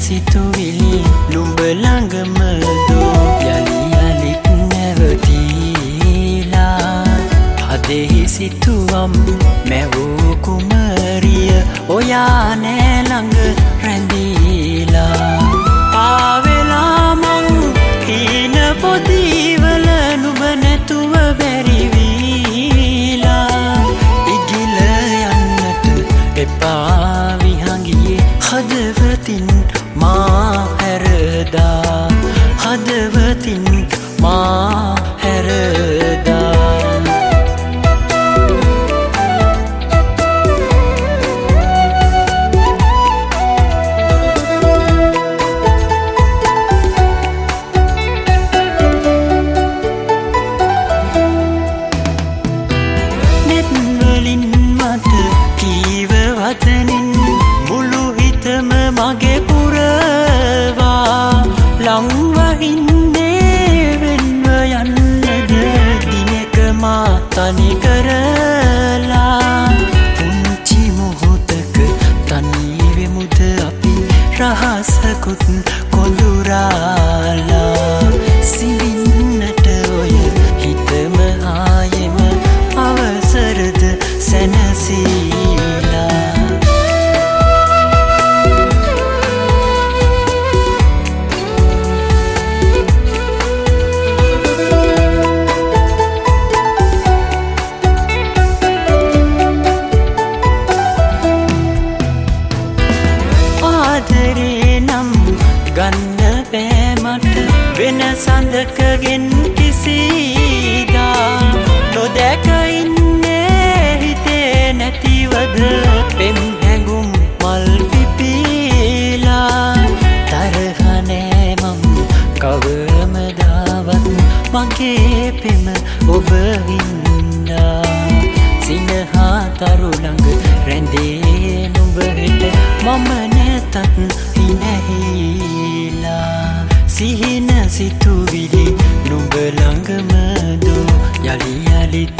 සිතුවිලි නුඹ ළඟම දෝ යලි යලිත් නැවතීලා හදෙහි සිතුවම් මැවූ කුමරිය ඔයා නෑ ළඟ රැඳීලා ආවෙලා මං හීන පොදිවල නුඹ නැතුව බැරි වීලා ඉගිල යන්නට එපා විහංගියේ හදවතින් මා හැරදා හදවතින් මා හැරදා මගේ පුරවා ලංවහින්නේ වෙන්ව යන්නද දිනක මා තනි කරලා පුංචි මොහොතක තනිවෙමුද අපි රහසකුත් කොඳුරාලා සිඳින්නට ඔය හිතම ආයෙම අවසරද සැනසීලා ගන්න බෑ මට වෙන සඳකගෙන් කිසිදා නොදැක ඉන්නේ හිතේ නැතිවද පෙම් හැඟුම් මල් පිපිලා තරහ නෑ මම කවමදාවත් මගේ පෙම ඔබ හින්දා සිනහා තරු ළඟ රැඳේ නුඹ හෙට මම නැතත් හිනැහිලා සිහින සිතුවිලි නුඹ ළඟම දෝ යලි යලිත්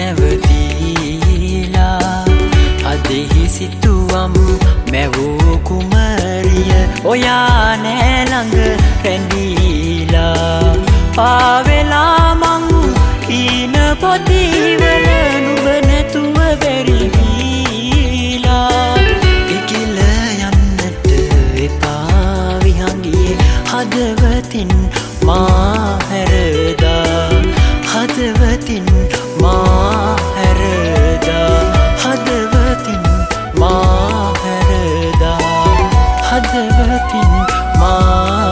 නැවතීලා හදෙහි සිතුවම් මැවූ කුමරිය ඔයා නෑ ළඟ රැඳීලා ආවෙලා මං හීන පොදිවල නුඹ නැතුව බැරි වීලා ඉකිල යන්නට එපා විහංගියේ හදවතින් මා හැරදා හදවතින් මා හැරදා හදවතින් මා හැරදා හදවතින් මා